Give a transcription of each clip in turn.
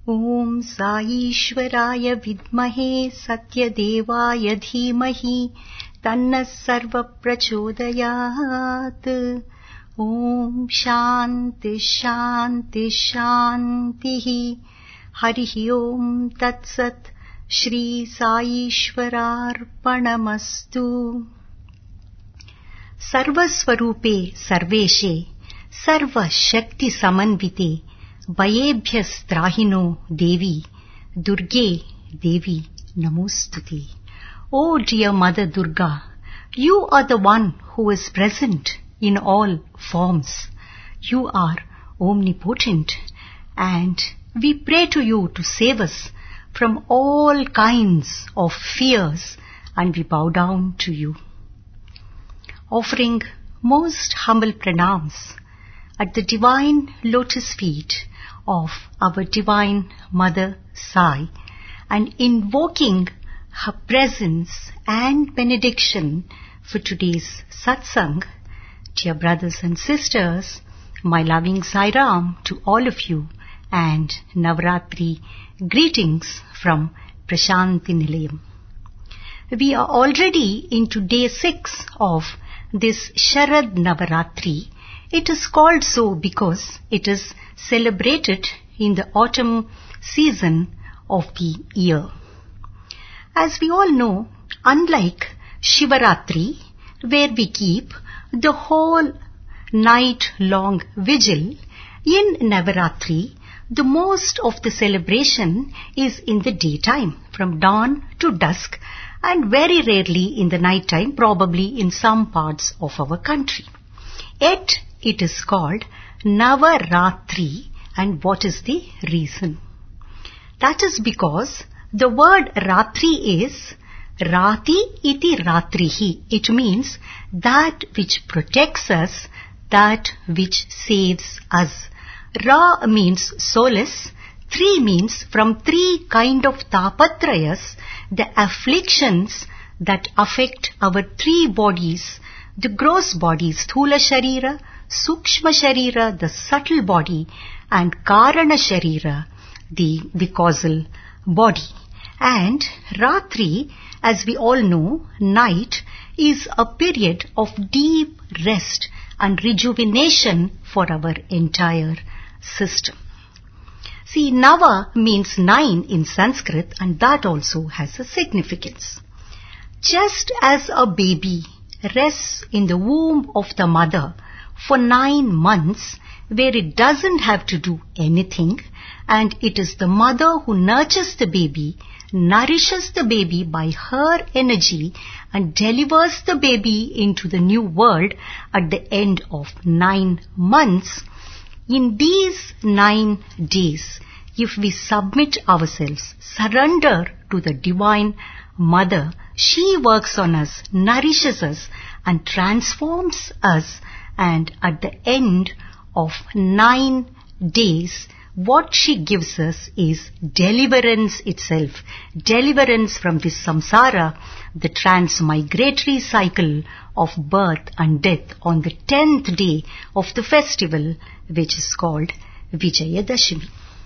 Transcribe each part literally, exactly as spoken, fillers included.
Om Saishwaraya Vidmahe Satyadevaya Dhimahi Tanna Sarva Prachodayat. Om Shanti Shanti Shanti. Harihi Om Tat Sat. Shri Saishwararpanamastu. Sarvaswarupe Sarveshe Sarva Shakti Samanvite Vayebhyas Trahino Devi Durge Devi Namostute. O dear Mother Durga, you are the one who is present in all forms. You are omnipotent, and we pray to you to save us from all kinds of fears, and we bow down to you. Offering most humble pranams at the divine lotus feet of our divine Mother Sai, and invoking her presence and benediction for today's satsang. Dear brothers and sisters, my loving Sai Ram to all of you, and Navratri greetings from Prashanti Nilayam. We are already into day six of this Sharad Navaratri. It is called so because it is celebrated in the autumn season of the year. As we all know, unlike Shivaratri, where we keep the whole night-long vigil, in Navaratri, the most of the celebration is in the daytime, from dawn to dusk, and very rarely in the night time, probably in some parts of our country. Yet, it is called Navaratri, and what is the reason? That is because the word Ratri is Rati iti Ratrihi. It means that which protects us, that which saves us. Ra means solace. Three means from three kind of tapatrayas, the afflictions that affect our three bodies, the gross bodies, Sthula Sharira, Sukshma Sharira, the subtle body, and Karana Sharira, the, the causal body. And Ratri, as we all know, night, is a period of deep rest and rejuvenation for our entire system. See, Nava means nine in Sanskrit, and that also has a significance. Just as a baby rests in the womb of the mother for nine months, where it doesn't have to do anything, and it is the mother who nurtures the baby, nourishes the baby by her energy, and delivers the baby into the new world at the end of nine months. In these nine days, if we submit ourselves, surrender to the Divine Mother, she works on us, nourishes us, and transforms us, and at the end of nine days, what she gives us is deliverance itself. Deliverance from this samsara, the transmigratory cycle of birth and death on the tenth day of the festival, which is called Vijayadashami.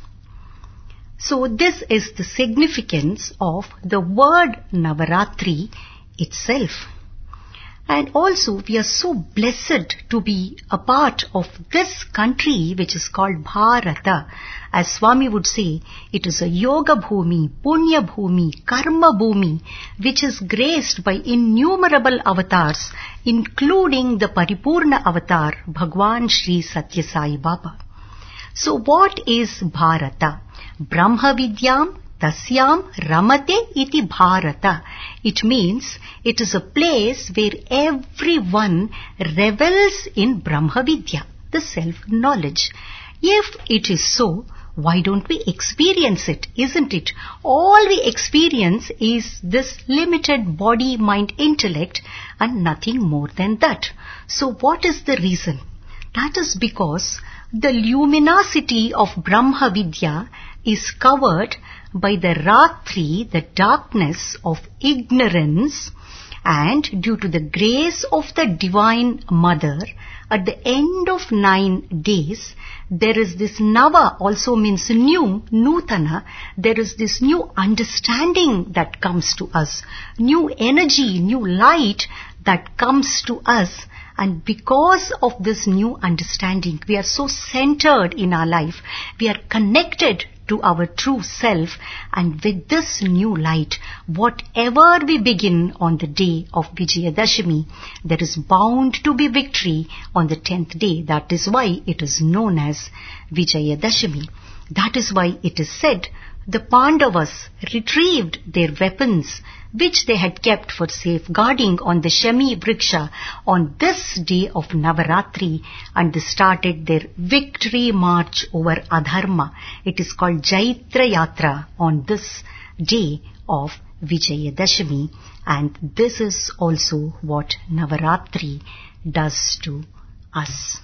So this is the significance of the word Navaratri itself. And also we are so blessed to be a part of this country which is called Bharata. As Swami would say, it is a yoga bhumi, punya bhumi, karma bhumi, which is graced by innumerable avatars, including the Paripurna avatar, Bhagwan Sri Satya Sai Baba. So what is Bharata? Brahma Vidyam Tasyam Ramate iti Bharata. It means it is a place where everyone revels in Brahma Vidya, the self-knowledge. If it is so, why don't we experience it, isn't it? All we experience is this limited body, mind, intellect, and nothing more than that. So what is the reason? That is because the luminosity of Brahma Vidya is covered by the Ratri, the darkness of ignorance, And due to the grace of the Divine Mother, at the end of nine days, there is this Nava, also means new, Nutana. There is this new understanding that comes to us, new energy, new light that comes to us. And because of this new understanding, we are so centered in our life. We are connected to our true self. And with this new light, whatever we begin on the day of Vijayadashami, there is bound to be victory on the tenth day. That is why it is known as Vijayadashami. That is why it is said, the Pandavas retrieved their weapons which they had kept for safeguarding on the Shami Vriksha on this day of Navaratri, and they started their victory march over Adharma. It is called Jaitra Yatra on this day of Vijayadashami, and this is also what Navaratri does to us.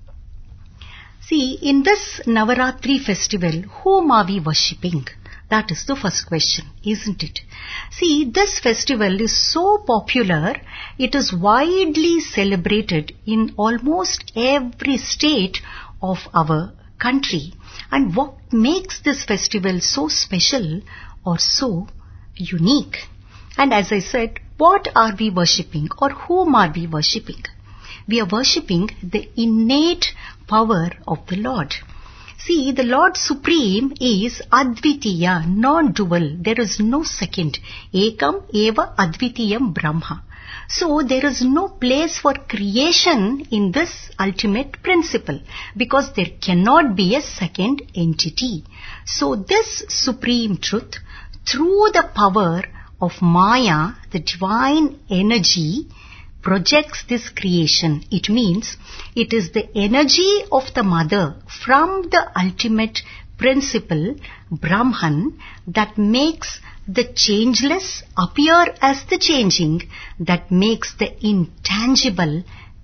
See, in this Navaratri festival, whom are we worshipping? That is the first question, isn't it? See, this festival is so popular, it is widely celebrated in almost every state of our country. And what makes this festival so special or so unique? And as I said, what are we worshipping or whom are we worshipping? We are worshipping the innate power of the Lord. See, the Lord Supreme is Advitiya, non-dual. There is no second. Ekam eva Advitiyam Brahma. So there is no place for creation in this ultimate principle, because there cannot be a second entity. So this supreme truth, through the power of Maya, the divine energy, projects this creation. It means it is the energy of the mother from the ultimate principle, Brahman, that makes the changeless appear as the changing, that makes the intangible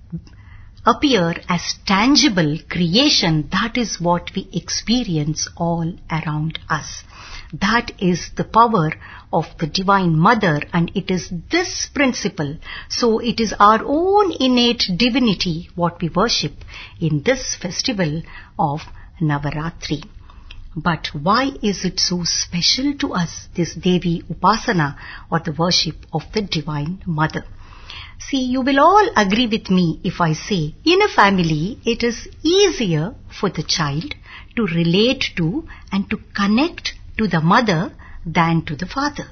appear as tangible creation. That is what we experience all around us. That is the power of the Divine Mother, and it is this principle. So it is our own innate divinity what we worship in this festival of Navaratri. But why is it so special to us, this Devi Upasana, or the worship of the Divine Mother? See, you will all agree with me if I say, in a family, it is easier for the child to relate to and to connect to the mother than to the father.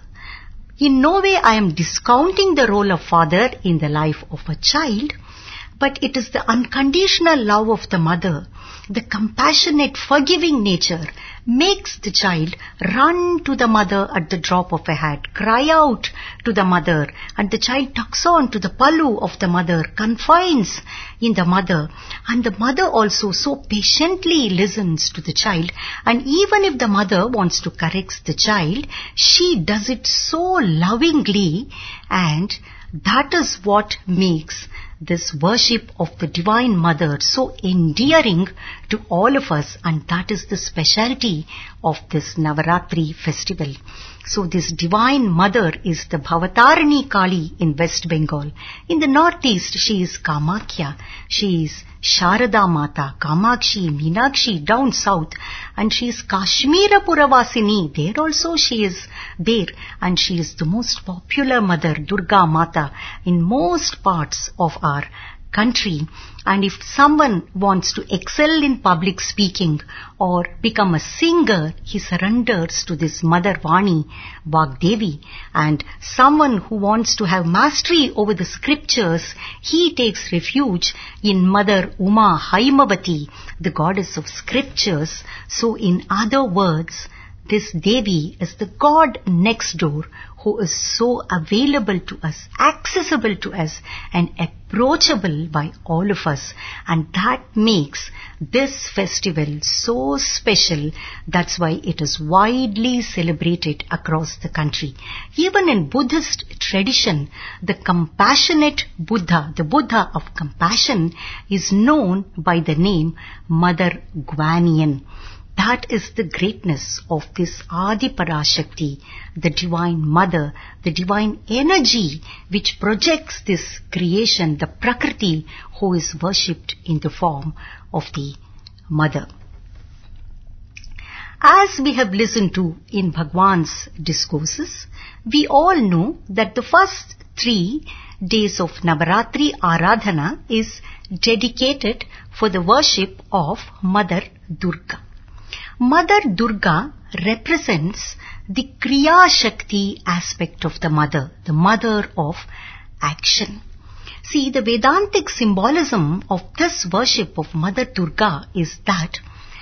In no way I am discounting the role of father in the life of a child, but it is the unconditional love of the mother, the compassionate, forgiving nature, makes the child run to the mother at the drop of a hat, cry out to the mother, and the child tucks on to the pallu of the mother, confides in the mother, and the mother also so patiently listens to the child. And even if the mother wants to correct the child, she does it so lovingly, and that is what makes this worship of the Divine Mother so endearing to all of us, and that is the speciality of this Navaratri festival. So this Divine Mother is the Bhavatarini Kali in West Bengal. In the northeast, she is Kamakhya. She is Sharada Mata, Kamakshi, Meenakshi down south, and she is Kashmira Puravasini. There also she is there, and she is the most popular mother, Durga Mata, in most parts of our country. And if someone wants to excel in public speaking or become a singer, he surrenders to this Mother Vani, Vagdevi. And someone who wants to have mastery over the scriptures, he takes refuge in Mother Uma Haimavati, the goddess of scriptures. So in other words, this Devi is the God next door, who is so available to us, accessible to us, and approachable by all of us. And that makes this festival so special. That's why it is widely celebrated across the country. Even in Buddhist tradition, the compassionate Buddha, the Buddha of compassion, is known by the name Mother Guanyin. That is the greatness of this Adi Parashakti, the Divine Mother, the divine energy which projects this creation, the Prakriti, who is worshipped in the form of the Mother. As we have listened to in Bhagwan's discourses, we all know that the first three days of Navaratri Aradhana is dedicated for the worship of Mother Durga. Mother Durga represents the Kriya Shakti aspect of the Mother, the Mother of action. See, the Vedantic symbolism of this worship of Mother Durga is that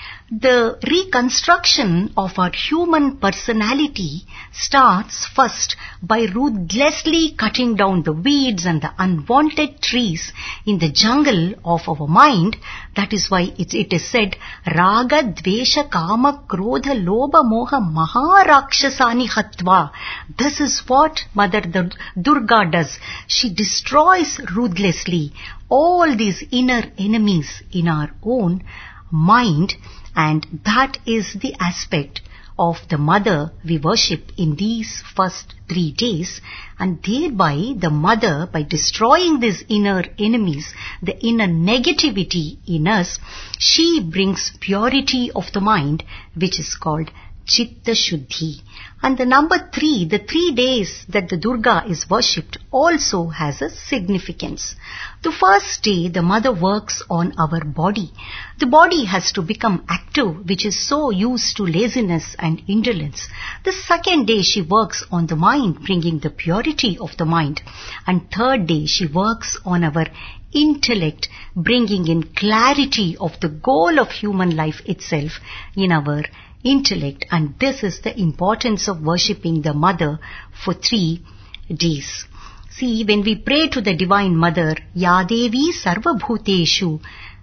the reconstruction of our human personality starts first by ruthlessly cutting down the weeds and the unwanted trees in the jungle of our mind. That is why it, it is said, Raga, Dvesha, Kama, Krodha, Lobha, Moha, Maharakshasani Hatva. This is what Mother Durga does. She destroys ruthlessly all these inner enemies in our own mind. And that is the aspect of the Mother we worship in these first three days. And thereby the Mother, by destroying these inner enemies, the inner negativity in us, she brings purity of the mind, which is called Chitta Shuddhi. And the number three, the three days that the Durga is worshipped, also has a significance. The first day, the Mother works on our body. The body has to become active, which is so used to laziness and indolence. The second day, she works on the mind, bringing the purity of the mind. And third day, she works on our intellect, bringing in clarity of the goal of human life itself in our intellect. And this is the importance of worshipping the Mother for three days. See, when we pray to the Divine Mother, Ya Devi Sarva Bhuteshu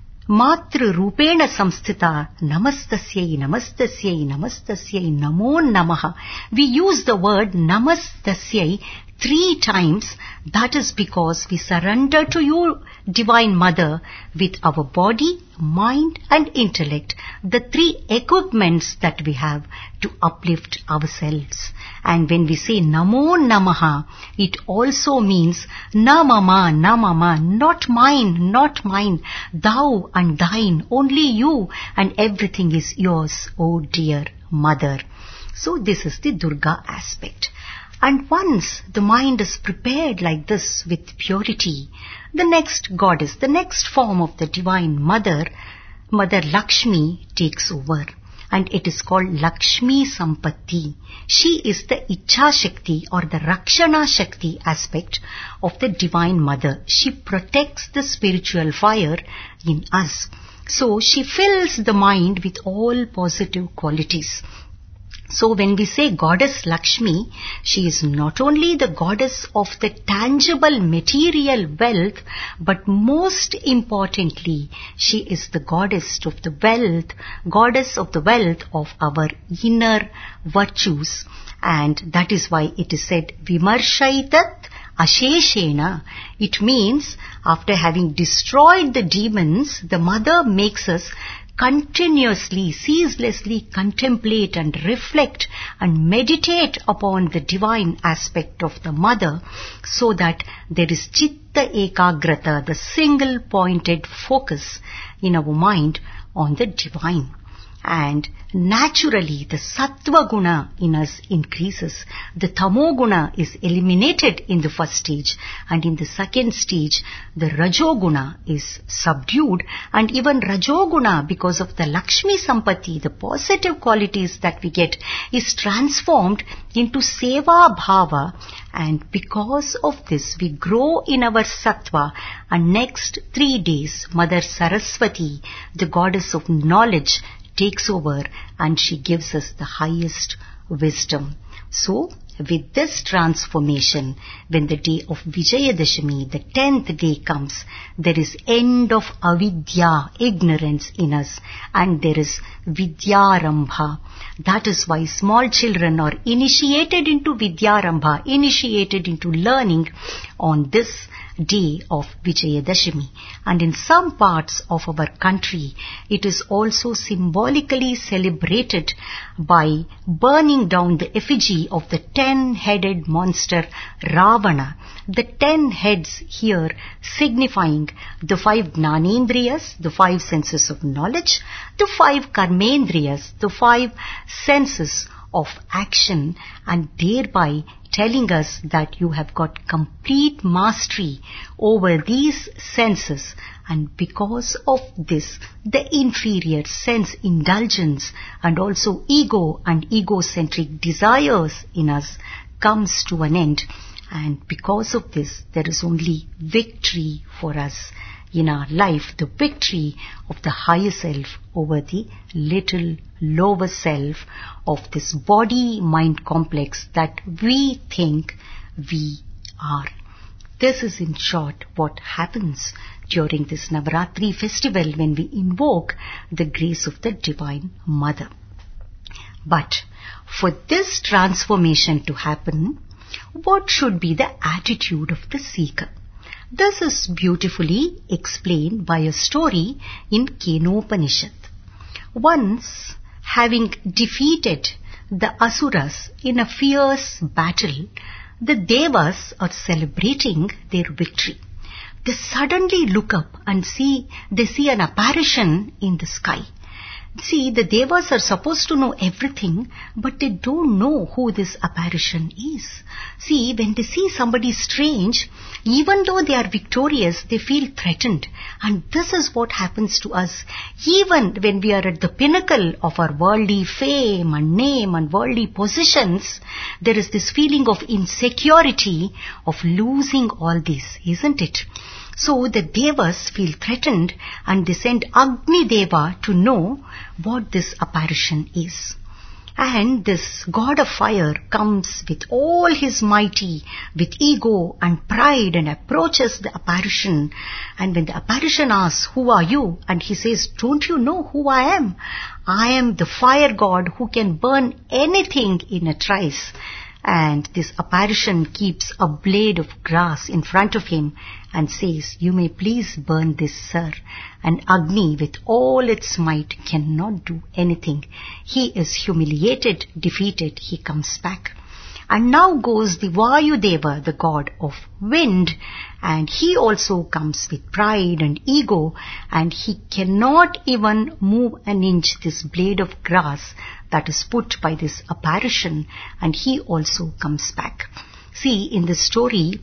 Matra Rupena Samsthita Namastasyai Namastasyai Namastasyai Namo Namaha. We use the word Namastasyai three times. That is because we surrender to you, Divine Mother, with our body, mind and intellect, the three equipments that we have to uplift ourselves. And when we say Namo Namaha, it also means Namama, Namama, not mine, not mine, thou and thine, only you, and everything is yours, oh dear Mother. So this is the Durga aspect. And once the mind is prepared like this with purity, the next goddess, the next form of the Divine Mother, Mother Lakshmi, takes over. And it is called Lakshmi Sampatti. She is the Ichha Shakti or the Rakshana Shakti aspect of the Divine Mother. She protects the spiritual fire in us. So she fills the mind with all positive qualities. So when we say Goddess Lakshmi, she is not only the goddess of the tangible material wealth, but most importantly, she is the goddess of the wealth, goddess of the wealth of our inner virtues. And that is why it is said, Vimarshaitat Asheshena. It means after having destroyed the demons, the Mother makes us continuously, ceaselessly contemplate and reflect and meditate upon the divine aspect of the Mother, so that there is Chitta Ekagrata, the single pointed focus in our mind on the divine. And naturally the Sattva Guna in us increases. The Tamo Guna is eliminated in the first stage, and in the second stage the Rajo Guna is subdued, and even Rajo Guna, because of the Lakshmi Sampatti, the positive qualities that we get, is transformed into Seva Bhava, and because of this we grow in our Sattva. And next three days Mother Saraswati, the goddess of knowledge, takes over and she gives us the highest wisdom. So, with this transformation, when the day of Vijayadashami, the tenth day comes, there is end of avidya, ignorance in us, and there is Vidyarambha. That is why small children are initiated into Vidyarambha, initiated into learning on this day of Vijayadashami. And in some parts of our country, it is also symbolically celebrated by burning down the effigy of the ten-headed monster Ravana. The ten heads here signifying the five Jnanendriyas, the five senses of knowledge, the five Karmendriyas, the five senses of action, and thereby telling us that you have got complete mastery over these senses, and because of this, the inferior sense indulgence and also ego and egocentric desires in us comes to an end. And because of this, there is only victory for us in our life, the victory of the higher self over the little lower self of this body-mind complex that we think we are. This is in short what happens during this Navaratri festival when we invoke the grace of the Divine Mother. But for this transformation to happen, what should be the attitude of the seeker? This is beautifully explained by a story in Kenopanishad. Once, having defeated the Asuras in a fierce battle, the Devas are celebrating their victory. They suddenly look up and see, they see an apparition in the sky. See, the Devas are supposed to know everything, but they don't know who this apparition is. See, when they see somebody strange, even though they are victorious, they feel threatened. And this is what happens to us. Even when we are at the pinnacle of our worldly fame and name and worldly positions, there is this feeling of insecurity of losing all this, isn't it? So the Devas feel threatened and they send Agni Deva to know what this apparition is. And this god of fire comes with all his mighty, with ego and pride, and approaches the apparition. And when the apparition asks, "Who are you?" and he says, "Don't you know who I am? I am the fire god who can burn anything in a trice." And this apparition keeps a blade of grass in front of him and says, "You may please burn this, sir." And Agni, with all its might, cannot do anything. He is humiliated, defeated, he comes back. And now goes the Vayudeva, the god of wind, and he also comes with pride and ego, and he cannot even move an inch this blade of grass that is put by this apparition, and he also comes back. See, in the story,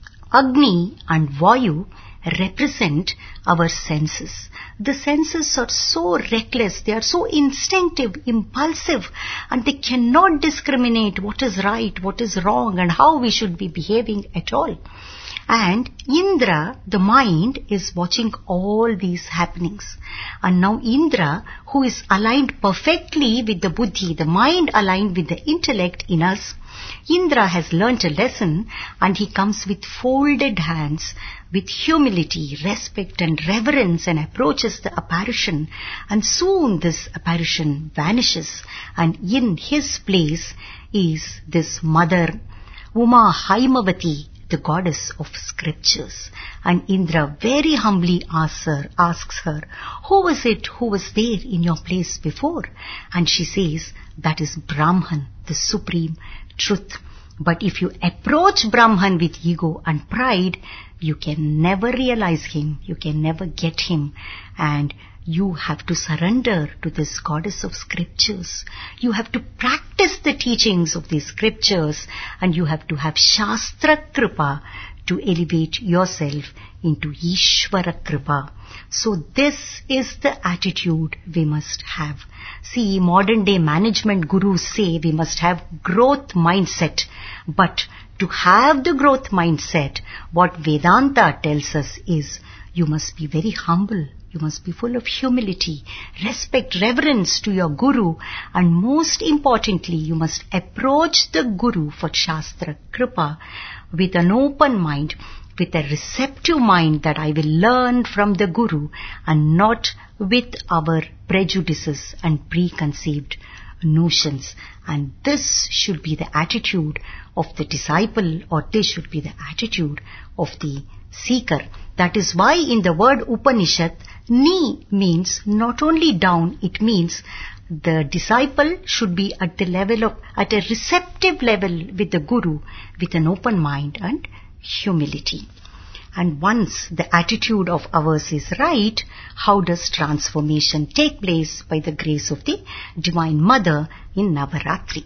Agni and Vayu represent our senses. The senses are so reckless, they are so instinctive, impulsive, and they cannot discriminate what is right, what is wrong, and how we should be behaving at all. And Indra, the mind, is watching all these happenings. And now Indra, who is aligned perfectly with the buddhi, the mind aligned with the intellect in us, Indra has learnt a lesson, and he comes with folded hands, with humility, respect and reverence, and approaches the apparition. And soon this apparition vanishes, and in his place is this mother, Uma Haimavati, the goddess of scriptures. And Indra very humbly asks her, asks her, "Who was it who was there in your place before?" And she says, "That is Brahman, the supreme truth." But if you approach Brahman with ego and pride, you can never realize him, you can never get him, and you have to surrender to this goddess of scriptures. You have to practice the teachings of these scriptures, and you have to have Shastra Kripa to elevate yourself into Ishvara Kripa. So this is the attitude we must have. See, modern day management gurus say we must have growth mindset. But to have the growth mindset, what Vedanta tells us is you must be very humble. You must be full of humility, respect, reverence to your guru, and most importantly, you must approach the guru for Shastra Kripa with an open mind, with a receptive mind that I will learn from the guru, and not with our prejudices and preconceived notions. And this should be the attitude of the disciple, or this should be the attitude of the seeker. That is why in the word Upanishad, Ni means not only down, it means the disciple should be at the level of, at a receptive level with the Guru, with an open mind and humility. And once the attitude of ours is right, how does transformation take place? By the grace of the Divine Mother in Navaratri.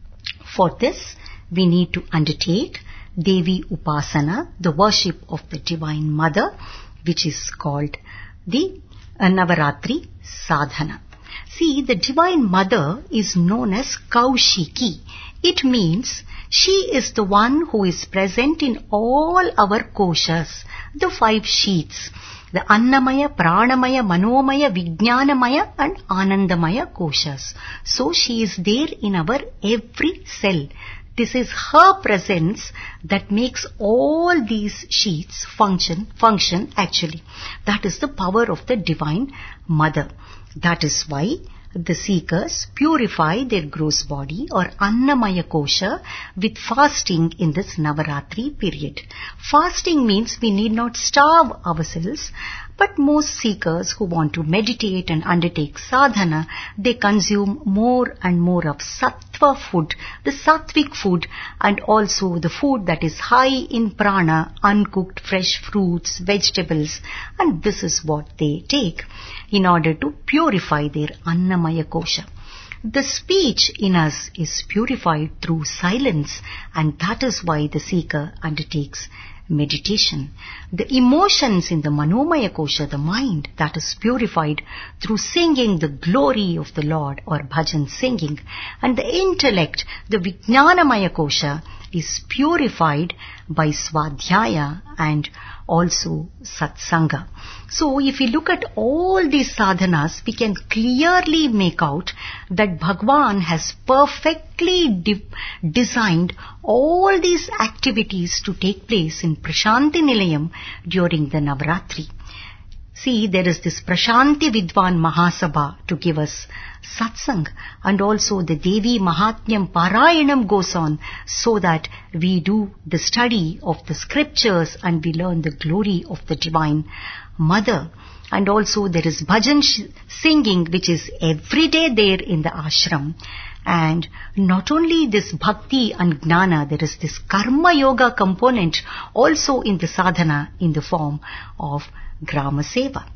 For this, we need to undertake Devi Upasana, the worship of the Divine Mother, which is called the uh, Navaratri Sadhana. See, the Divine Mother is known as Kaushiki. It means she is the one who is present in all our koshas, the five sheaths, the Annamaya, Pranamaya, Manomaya, Vijnanamaya and Anandamaya koshas. So she is there in our every cell. This is her presence that makes all these sheaths function, function actually. That is the power of the Divine Mother. That is why the seekers purify their gross body or Annamaya kosha with fasting in this Navaratri period. Fasting means we need not starve ourselves, but most seekers who want to meditate and undertake sadhana, they consume more and more of sattva food, the sattvic food, and also the food that is high in prana, uncooked fresh fruits, vegetables, and this is what they take in order to purify their Annamaya kosha. The speech in us is purified through silence, and that is why the seeker undertakes meditation. The emotions in the Manomaya kosha, the mind, that is purified through singing the glory of the Lord or bhajan singing. And the intellect, the Vijnanamaya kosha, is purified by Swadhyaya and also Satsanga. So if we look at all these sadhanas, we can clearly make out that Bhagwan has perfectly de- designed all these activities to take place in Prashanti Nilayam during the Navaratri. See, there is this Prashanti Vidwan Mahasabha to give us satsang, and also the Devi Mahatmyam Parayanam goes on so that we do the study of the scriptures and we learn the glory of the Divine Mother. And also there is bhajan sh- singing, which is every day there in the ashram. And not only this bhakti and gnana, there is this karma yoga component also in the sadhana in the form of grama seva.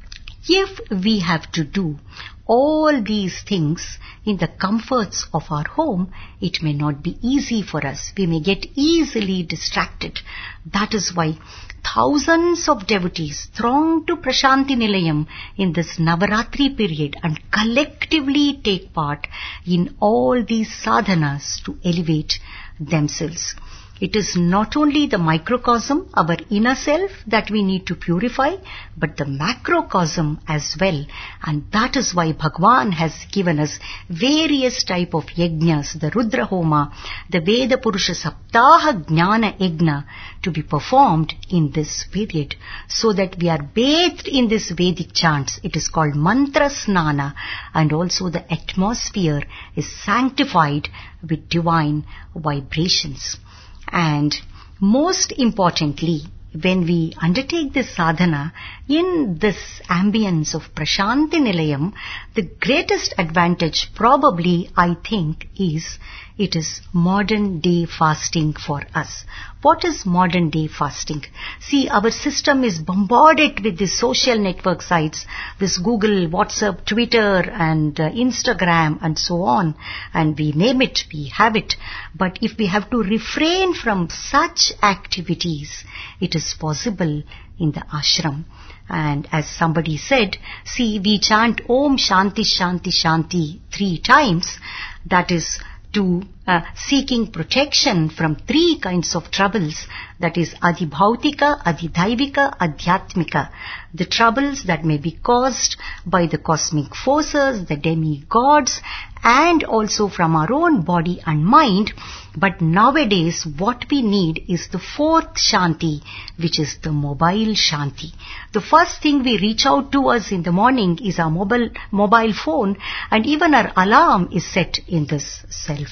If we have to do all these things in the comforts of our home, it may not be easy for us. We may get easily distracted. That is why thousands of devotees throng to Prashanti Nilayam in this Navaratri period and collectively take part in all these sadhanas to elevate themselves. It is not only the microcosm, our inner self, that we need to purify, but the macrocosm as well. And that is why Bhagwan has given us various type of yajnas, the Rudra Homa, the Veda Purusha Saptaha Jnana Yajna, to be performed in this period, so that we are bathed in this Vedic chants. It is called Mantra Snana, and also the atmosphere is sanctified with divine vibrations. And most importantly, when we undertake this sadhana in this ambience of Prashanti Nilayam, the greatest advantage probably, I think, is it is modern day fasting for us. What is modern day fasting? See, our system is bombarded with these social network sites, this Google, WhatsApp, Twitter and uh, Instagram and so on. And we name it, we have it. But if we have to refrain from such activities, it is possible in the ashram. And as somebody said, see, we chant Om Shanti Shanti Shanti three times. That is to uh, seeking protection from three kinds of troubles, that is Adhibhautika, Adhidaivika, Adhyatmika, the troubles that may be caused by the cosmic forces, the demigods, and also from our own body and mind. But nowadays what we need is the fourth Shanti, which is the mobile Shanti. The first thing we reach out to us in the morning is our mobile, mobile phone, and even our alarm is set in this cell phone.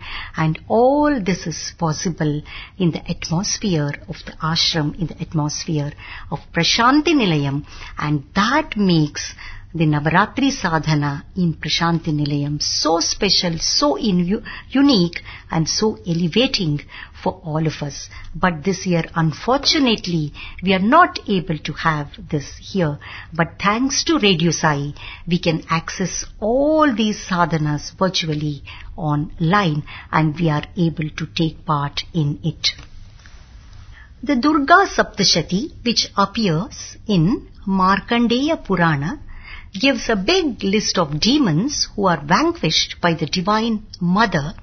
and all this is possible in the atmosphere of the ashram, in the atmosphere of Prashanti Nilayam, and that makes the Navaratri sadhana in Prashanti Nilayam so special, so in, unique and so elevating for all of us. But this year, unfortunately, we are not able to have this here. But thanks to Radio Sai, we can access all these sadhanas virtually online, and we are able to take part in it. The Durga Saptashati, which appears in Markandeya Purana, gives a big list of demons who are vanquished by the Divine Mother,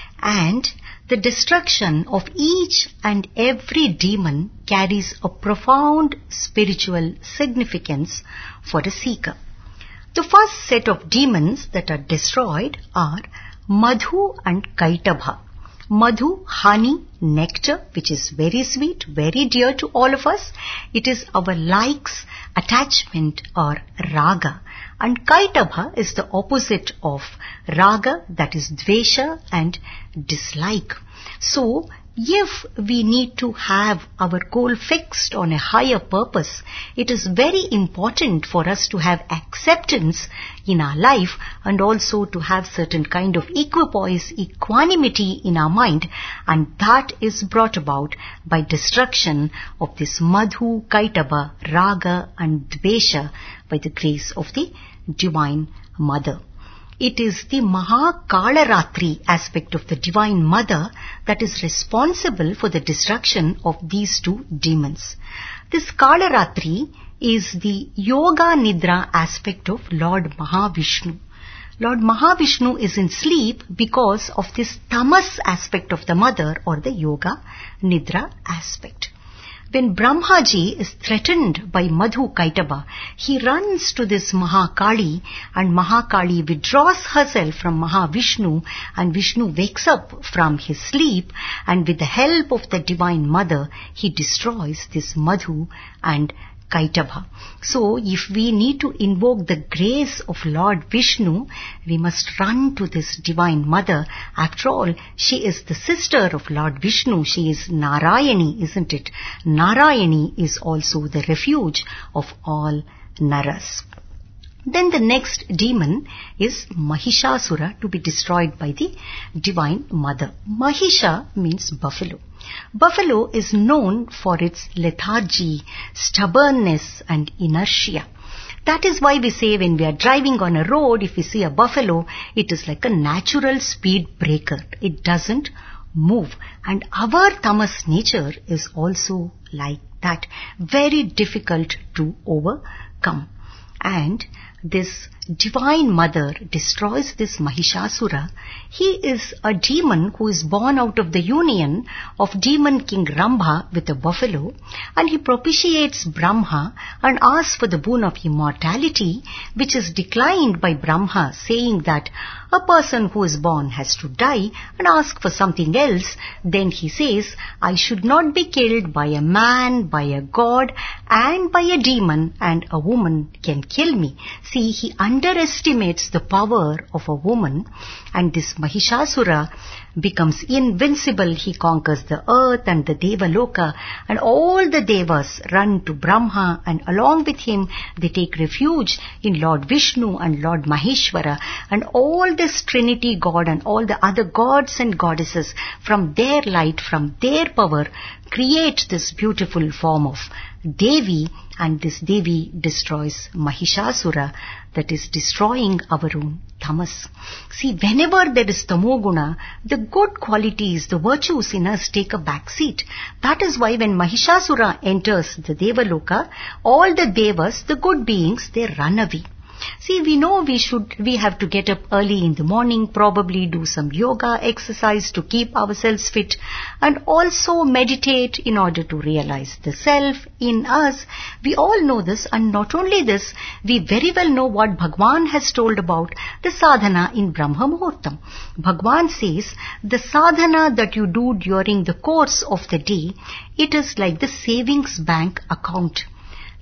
and the destruction of each and every demon carries a profound spiritual significance for a seeker. The first set of demons that are destroyed are Madhu and Kaitabha. Madhu, honey, nectar, which is very sweet, very dear to all of us. It is our likes, attachment or raga. And Kaitabha is the opposite of raga, that is dvesha and dislike. So, if we need to have our goal fixed on a higher purpose, it is very important for us to have acceptance in our life and also to have certain kind of equipoise, equanimity in our mind, and that is brought about by destruction of this Madhu, Kaitabha, Raga and Dvesha by the grace of the Divine Mother. It is the Mahakalaratri aspect of the Divine Mother that is responsible for the destruction of these two demons. This Kalaratri is the Yoga Nidra aspect of Lord Mahavishnu. Lord Mahavishnu is in sleep because of this tamas aspect of the mother or the Yoga Nidra aspect. When Brahmaji is threatened by Madhu Kaitabha, he runs to this Mahakali, and Mahakali withdraws herself from Mahavishnu, and Vishnu wakes up from his sleep, and with the help of the Divine Mother, he destroys this Madhu and Kaitabha. So, if we need to invoke the grace of Lord Vishnu, we must run to this Divine Mother. After all, she is the sister of Lord Vishnu. She is Narayani, isn't it? Narayani is also the refuge of all Naras. Then the next demon is Mahishasura, to be destroyed by the Divine Mother. Mahisha means buffalo. Buffalo is known for its lethargy, stubbornness and inertia. That is why we say when we are driving on a road, if we see a buffalo, it is like a natural speed breaker. It doesn't move. And our tamas nature is also like that, very difficult to overcome. And this Divine Mother destroys this Mahishasura. He is a demon who is born out of the union of demon king Rambha with a buffalo, and he propitiates Brahma and asks for the boon of immortality, which is declined by Brahma, saying that a person who is born has to die and ask for something else. Then he says, I should not be killed by a man, by a god and by a demon, and a woman can kill me. See, he underestimates the power of a woman, and this Mahishasura becomes invincible. He conquers the earth and the Devaloka, and all the Devas run to Brahma, and along with him they take refuge in Lord Vishnu and Lord Maheshwara, and all this Trinity God and all the other gods and goddesses from their light, from their power, create this beautiful form of Devi, and this Devi destroys Mahishasura, that is destroying our own tamas. See, whenever there is tamoguna, the good qualities, the virtues in us take a back seat. That is why when Mahishasura enters the Devaloka, all the Devas, the good beings, they run away. See, we know we should, we have to get up early in the morning, probably do some yoga, exercise to keep ourselves fit, and also meditate in order to realize the self in us. We all know this, and not only this, we very well know what Bhagwan has told about the sadhana in Brahma Muhurtam. Bhagwan says, the sadhana that you do during the course of the day, it is like the savings bank account.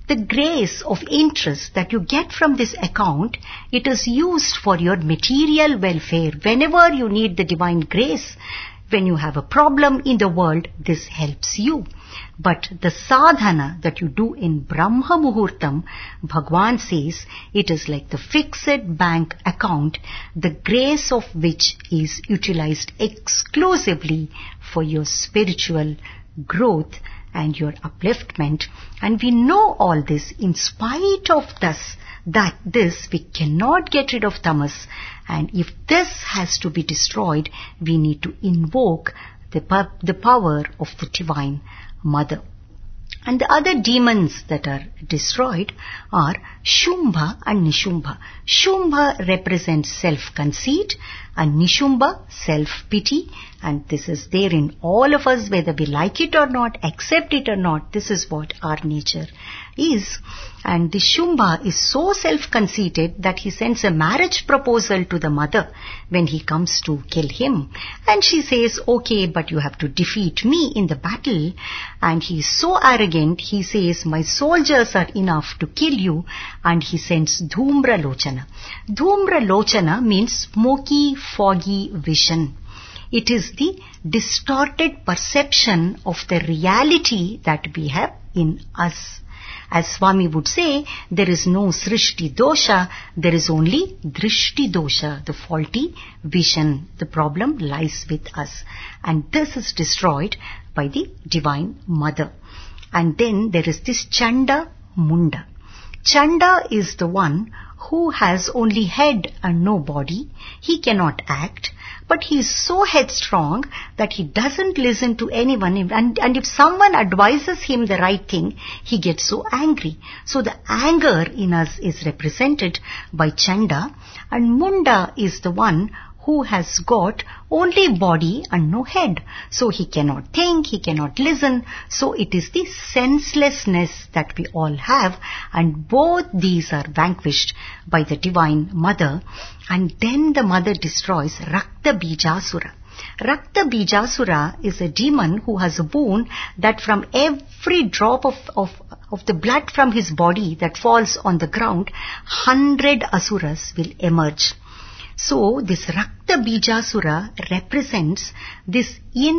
The grace of interest that you get from this account, it is used for your material welfare. Whenever you need the divine grace, when you have a problem in the world, this helps you. But the sadhana that you do in Brahma Muhurtam, Bhagwan says, it is like the fixed bank account, the grace of which is utilized exclusively for your spiritual growth and your upliftment. And we know all this. In spite of this, that this, we cannot get rid of tamas. And if this has to be destroyed, we need to invoke the, the power of the Divine Mother. And the other demons that are destroyed are Shumbha and Nishumbha. Shumbha represents self-conceit and Nishumbha self-pity. And this is there in all of us, whether we like it or not, accept it or not. This is what our nature is. And the Shumbha is so self-conceited that he sends a marriage proposal to the mother when he comes to kill him. And she says, okay, but you have to defeat me in the battle. And he is so arrogant, he says, my soldiers are enough to kill you. And he sends Dhumra Lochana. Dhumra Lochana means smoky, foggy vision. It is the distorted perception of the reality that we have in us. As Swami would say, there is no Srishti Dosha, there is only Drishti Dosha, the faulty vision. The problem lies with us. And this is destroyed by the Divine Mother. And then there is this Chanda Munda. Chanda is the one who has only head and no body. He cannot act, but he is so headstrong that he doesn't listen to anyone. And, and if someone advises him the right thing, he gets so angry. So the anger in us is represented by Chanda, and Munda is the one who has got only body and no head. So he cannot think, he cannot listen. So it is the senselessness that we all have, and both these are vanquished by the Divine Mother. And then the mother destroys Rakta Bijasura. Rakta Bijasura is a demon who has a boon that from every drop of, of, of the blood from his body that falls on the ground, hundred asuras will emerge. So this Rakta Bijasura represents this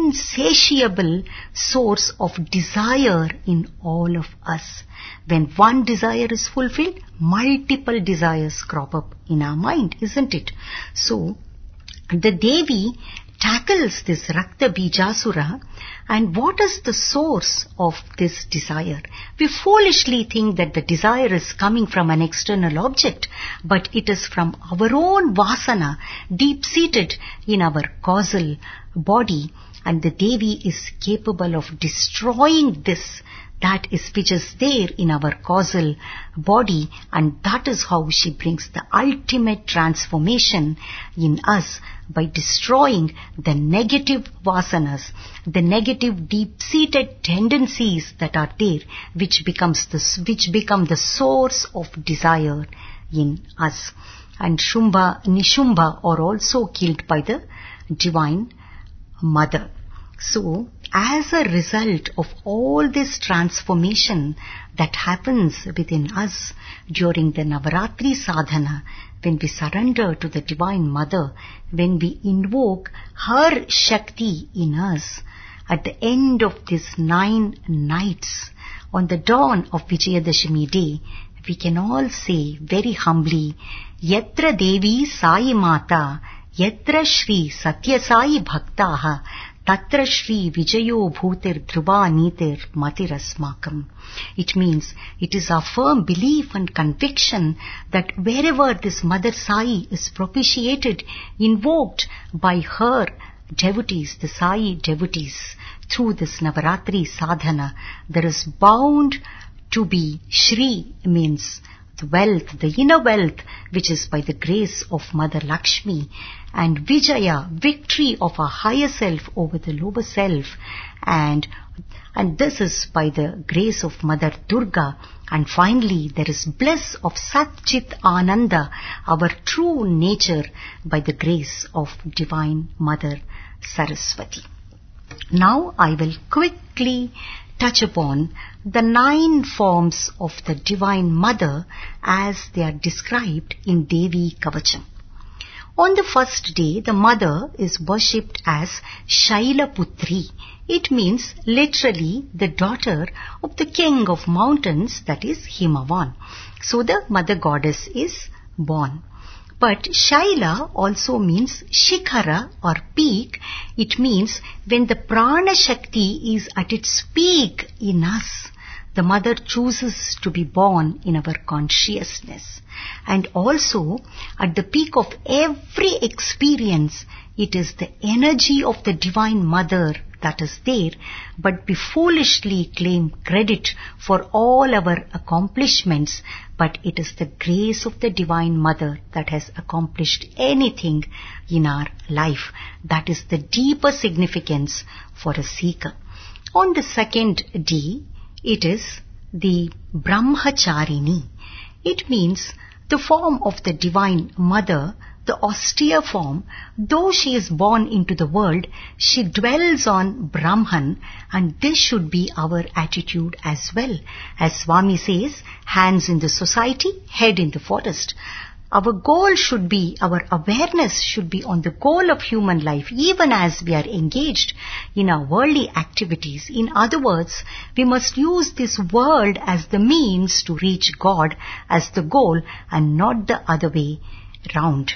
insatiable source of desire in all of us. When one desire is fulfilled, multiple desires crop up in our mind, isn't it? So the Devi tackles this Rakta Bijasura. And what is the source of this desire? We foolishly think that the desire is coming from an external object, but it is from our own vasana, deep-seated in our causal body. And the Devi is capable of destroying this, that is which is there in our causal body, and that is how she brings the ultimate transformation in us by destroying the negative vasanas, the negative deep-seated tendencies that are there, which becomes the, which become the source of desire in us. And Shumbha, Nishumbha are also killed by the Divine Mother. So, as a result of all this transformation that happens within us during the Navaratri sadhana, when we surrender to the Divine Mother, when we invoke her Shakti in us, at the end of these nine nights, on the dawn of Vijayadashami day, we can all say very humbly, Yatra Devi Sai Mata, Yatra Shri Satya Sai Bhaktaha, Tatra Shri Vijayo Bhutir Dhruva Nitir Matirasmakam. It means it is our firm belief and conviction that wherever this Mother Sai is propitiated, invoked by her devotees, the Sai devotees, through this Navaratri sadhana, there is bound to be Shri, means the wealth, the inner wealth, which is by the grace of Mother Lakshmi, and Vijaya, victory of our higher self over the lower self, and and this is by the grace of Mother Durga. And finally, there is bliss of Sat-Chit Ananda, our true nature, by the grace of Divine Mother Saraswati. Now I will quickly touch upon the nine forms of the Divine Mother as they are described in Devi Kavacham. On the first day, the mother is worshipped as Shailaputri. It means literally the daughter of the king of mountains, that is Himavan. So the mother goddess is born. But Shaila also means Shikhara or peak. It means when the Prana Shakti is at its peak in us, the mother chooses to be born in our consciousness. And also, at the peak of every experience, it is the energy of the Divine Mother that is there, but we foolishly claim credit for all our accomplishments, but it is the grace of the Divine Mother that has accomplished anything in our life. That is the deeper significance for a seeker. On the second day, it is the Brahmacharini. It means the form of the Divine Mother, the austere form. Though she is born into the world, she dwells on Brahman, and this should be our attitude as well. As Swami says, hands in the society, head in the forest. Our goal should be, our awareness should be on the goal of human life, even as we are engaged in our worldly activities. In other words, we must use this world as the means to reach God as the goal and not the other way round.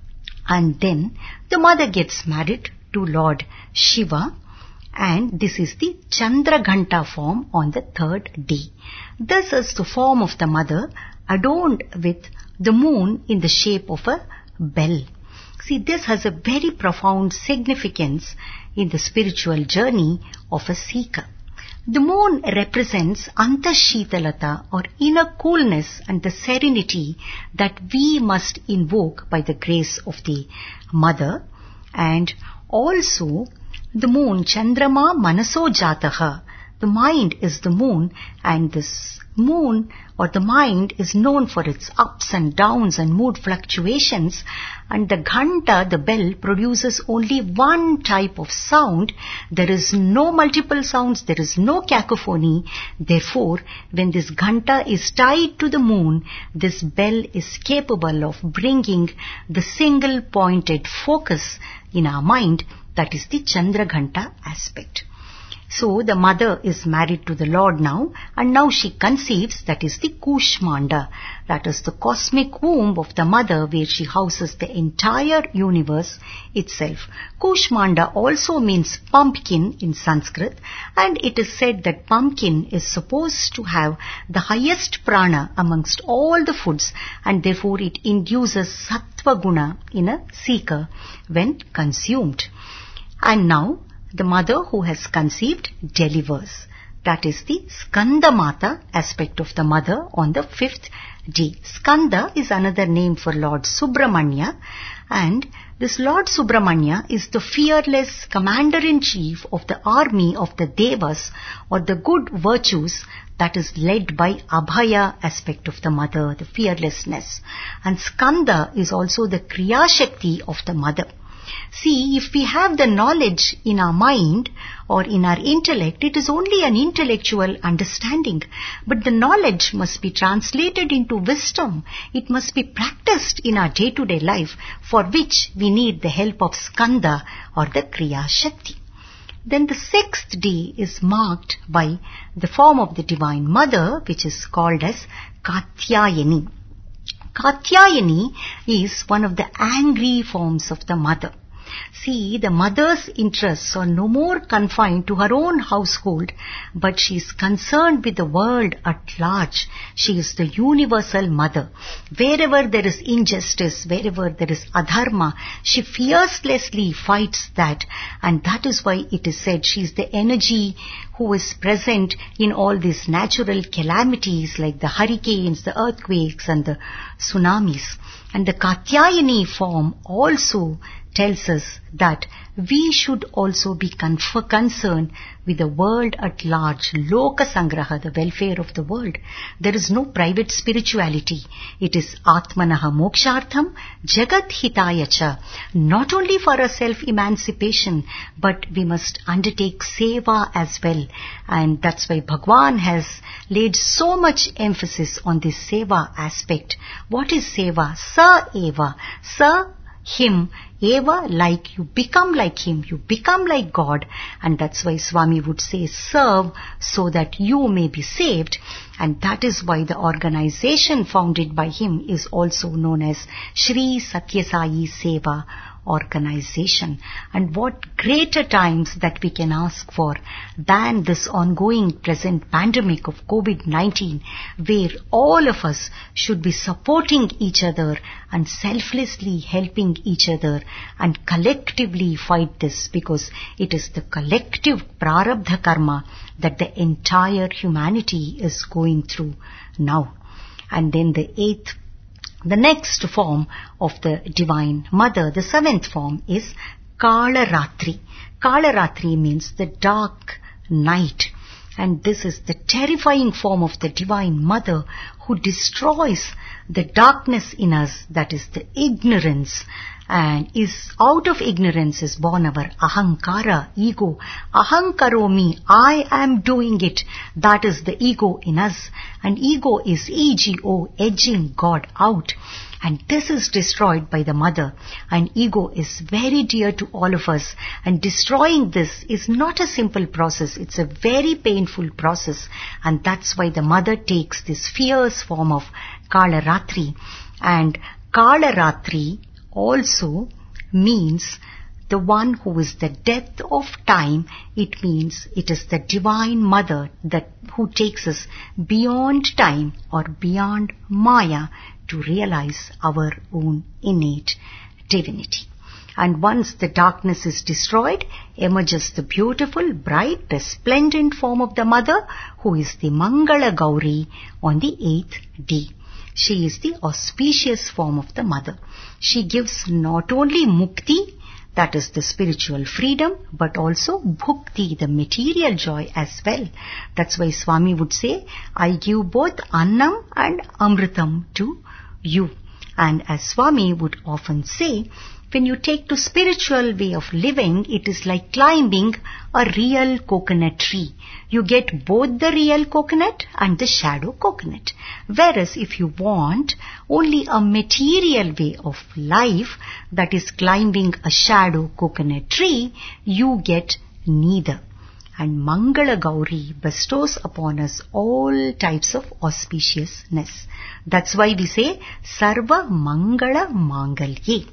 And then the mother gets married to Lord Shiva, and this is the Chandraghanta form on the third day. This is the form of the mother adorned with the moon in the shape of a bell. See, this has a very profound significance in the spiritual journey of a seeker. The moon represents Antashitalata, or inner coolness and the serenity that we must invoke by the grace of the mother. And also the moon, Chandrama Manaso Jataha, the mind is the moon, and this moon or the mind is known for its ups and downs and mood fluctuations, and the ghanta, the bell, produces only one type of sound. There is no multiple sounds, there is no cacophony. Therefore, when this ghanta is tied to the moon, this bell is capable of bringing the single pointed focus in our mind. That is the Chandraghanta aspect. So the mother is married to the Lord now, and now she conceives, that is the Kushmanda. That is the cosmic womb of the mother, where she houses the entire universe itself. Kushmanda also means pumpkin in Sanskrit, and it is said that pumpkin is supposed to have the highest prana amongst all the foods, and therefore it induces sattva guna in a seeker when consumed. And now the mother who has conceived delivers. That is the Skanda Mata aspect of the mother on the fifth day. Skanda is another name for Lord Subramanya, and this Lord Subramanya is the fearless commander-in-chief of the army of the Devas, or the good virtues, that is led by Abhaya aspect of the mother, the fearlessness. And Skanda is also the Kriya Shakti of the mother. See, if we have the knowledge in our mind or in our intellect, it is only an intellectual understanding. But the knowledge must be translated into wisdom. It must be practiced in our day-to-day life, for which we need the help of Skanda or the Kriya Shakti. Then the sixth day is marked by the form of the Divine Mother, which is called as Katyayani. Katyayani is one of the angry forms of the mother. See, the mother's interests are no more confined to her own household, but she is concerned with the world at large. She is the universal mother. Wherever there is injustice, wherever there is adharma, she fearlessly fights that, and that is why it is said she is the energy who is present in all these natural calamities like the hurricanes, the earthquakes and the tsunamis. And the Katyayani form also tells us that we should also be conf- concerned with the world at large, Loka Sangraha, the welfare of the world. There is no private spirituality. It is Atmanaha Mokshartham, Jagat Hitaya Cha. Not only for our self-emancipation, but we must undertake seva as well. And that's why Bhagwan has laid so much emphasis on this seva aspect. What is seva? Sa eva. Sa, him. Eva, like you become like him, you become like God, and that's why Swami would say serve so that you may be saved, and that is why the organization founded by him is also known as Shri Satya Sai Seva Organization. And what greater times that we can ask for than this ongoing present pandemic of COVID nineteen, where all of us should be supporting each other and selflessly helping each other and collectively fight this, because it is the collective prarabdha karma that the entire humanity is going through now. And then the eighth The next form of the Divine Mother, the seventh form, is Kalaratri. Kalaratri means the dark night. And this is the terrifying form of the Divine Mother who destroys the darkness in us, that is the ignorance. And is out of ignorance is born our ahankara, ego. Ahankaromi, I am doing it. That is the ego in us. And ego is ego, edging God out. And this is destroyed by the mother. And ego is very dear to all of us. And destroying this is not a simple process. It's a very painful process. And that's why the mother takes this fierce form of Kalaratri. And Kalaratri also means the one who is the death of time. It means it is the Divine Mother that who takes us beyond time or beyond Maya to realize our own innate divinity. And once the darkness is destroyed, emerges the beautiful, bright, resplendent form of the Mother, who is the Mangala Gauri on the eighth day. She is the auspicious form of the Mother. She gives not only mukti, that is the spiritual freedom, but also bhukti, the material joy as well. That's why Swami would say, I give both annam and amritam to you. And as Swami would often say, when you take to spiritual way of living, it is like climbing a real coconut tree. You get both the real coconut and the shadow coconut. Whereas if you want only a material way of life, that is climbing a shadow coconut tree, you get neither. And Mangala Gauri bestows upon us all types of auspiciousness. That's why we say Sarva Mangala Mangalye.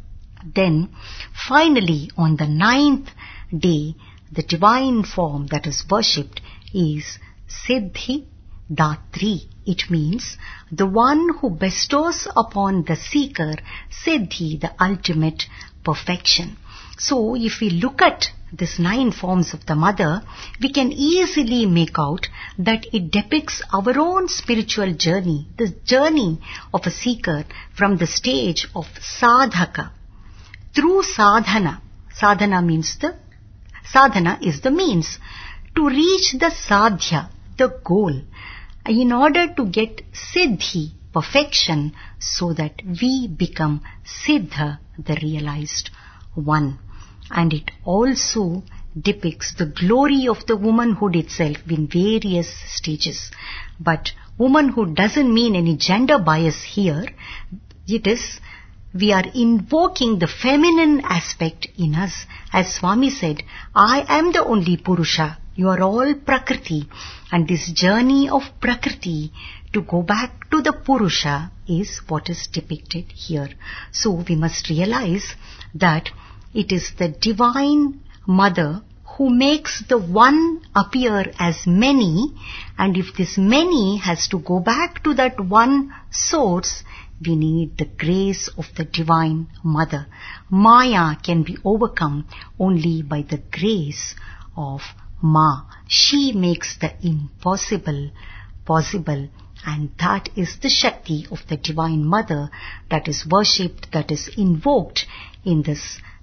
Then, finally, on the ninth day, the divine form that is worshipped is Siddhi Datri. It means the one who bestows upon the seeker Siddhi, the ultimate perfection. So, if we look at these nine forms of the Mother, we can easily make out that it depicts our own spiritual journey, the journey of a seeker from the stage of sadhaka. Through sadhana, sadhana means the, sadhana is the means to reach the sadhya, the goal, in order to get siddhi, perfection, so that we become siddha, the realized one. And it also depicts the glory of the womanhood itself in various stages. But womanhood doesn't mean any gender bias here. It is we are invoking the feminine aspect in us. As Swami said, I am the only Purusha. You are all Prakriti. And this journey of Prakriti to go back to the Purusha is what is depicted here. So we must realize that it is the Divine Mother who makes the one appear as many, and if this many has to go back to that one source, we need the grace of the Divine Mother. Maya can be overcome only by the grace of Ma. She makes the impossible possible, and that is the Shakti of the Divine Mother that is worshipped, that is invoked in this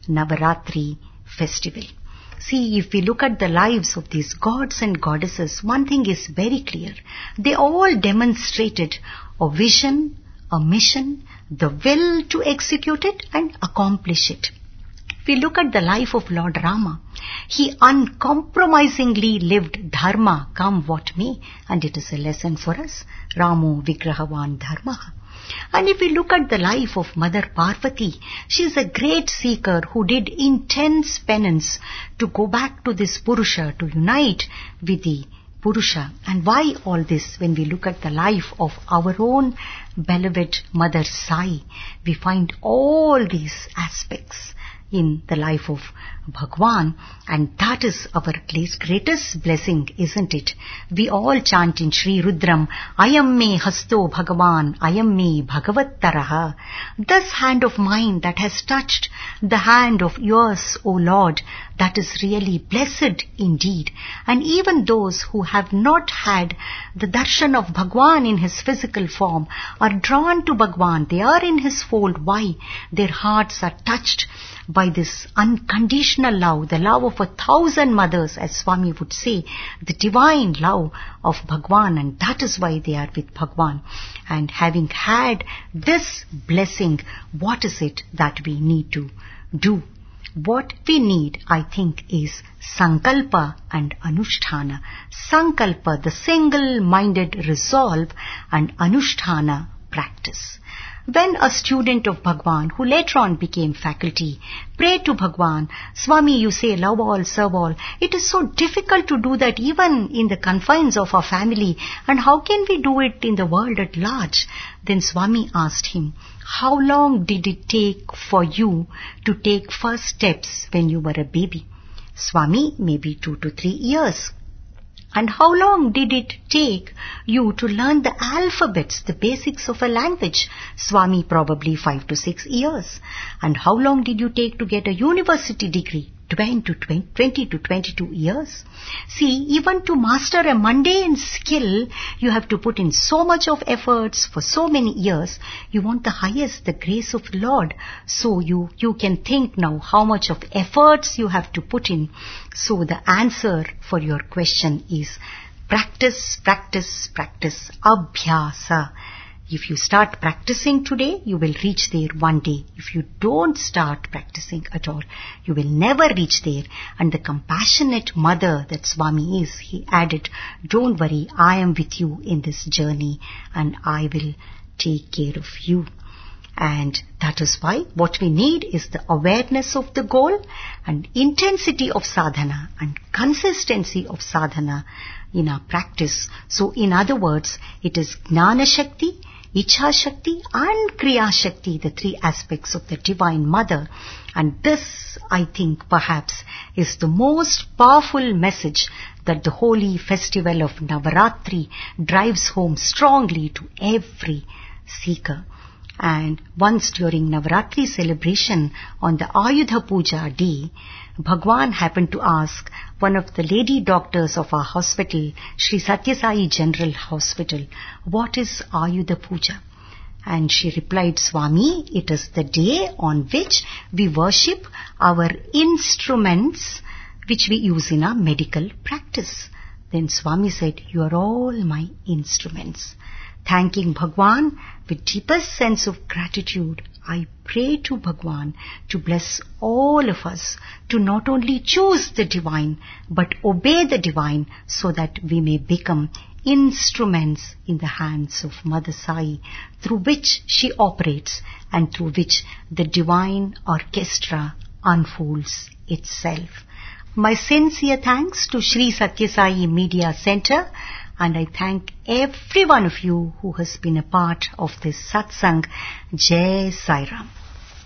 Navaratri festival. See, if we look at the lives of these gods and goddesses, one thing is very clear. They all demonstrated a vision, a mission, the will to execute it and accomplish it. If we look at the life of Lord Rama, he uncompromisingly lived dharma, come what may, and it is a lesson for us. Ramo Vigrahavan Dharmaha. And if we look at the life of Mother Parvati, she is a great seeker who did intense penance to go back to this Purusha, to unite with the Purusha. And why all this? When we look at the life of our own beloved Mother Sai, we find all these aspects in the life of Bhagwan, and that is our greatest blessing, isn't it? We all chant in Sri Rudram, Ayam me hasto Bhagavan, Ayam me Bhagavattaraha. This hand of mine that has touched the hand of yours, O Lord, that is really blessed indeed. And even those who have not had the darshan of Bhagwan in his physical form are drawn to Bhagwan. They are in his fold. Why? Their hearts are touched by this unconditional love, the love of a thousand mothers, as Swami would say, the divine love of Bhagwan, and that is why they are with Bhagwan. And having had this blessing, what is it that we need to do? What we need, I think, is Sankalpa and Anusthana. Sankalpa, the single-minded resolve, and Anusthana, practice. When a student of Bhagwan, who later on became faculty, prayed to Bhagwan, Swami, you say love all, serve all. It is so difficult to do that even in the confines of our family. And how can we do it in the world at large? Then Swami asked him, how long did it take for you to take first steps when you were a baby? Swami, maybe two to three years. And how long did it take you to learn the alphabets, the basics of a language? Swami, probably five to six years. And how long did you take to get a university degree? twenty to twenty-two years. See, even to master a mundane skill, you have to put in so much of efforts for so many years. You want the highest, the grace of the Lord. So you, you can think now how much of efforts you have to put in. So the answer for your question is practice, practice, practice, abhyasa. If you start practicing today, you will reach there one day. If you don't start practicing at all, you will never reach there. And the compassionate mother that Swami is, he added, don't worry, I am with you in this journey and I will take care of you. And that is why what we need is the awareness of the goal and intensity of sadhana and consistency of sadhana in our practice. So in other words, it is Jnana Shakti, Ichha Shakti and Kriya Shakti, the three aspects of the Divine Mother. And this, I think, perhaps is the most powerful message that the holy festival of Navaratri drives home strongly to every seeker. And once during Navaratri celebration on the Ayudha Puja day, Bhagwan happened to ask one of the lady doctors of our hospital, Sri Satya Sai General Hospital, what is Ayudha Puja? And she replied, Swami, it is the day on which we worship our instruments which we use in our medical practice. Then Swami said, you are all my instruments. Thanking Bhagwan with deepest sense of gratitude, I pray to Bhagwan to bless all of us to not only choose the divine, but obey the divine so that we may become instruments in the hands of Mother Sai, through which she operates and through which the divine orchestra unfolds itself. My sincere thanks to Sri Satya Sai Media Center, and I thank every one of you who has been a part of this satsang. Jai Sai Ram.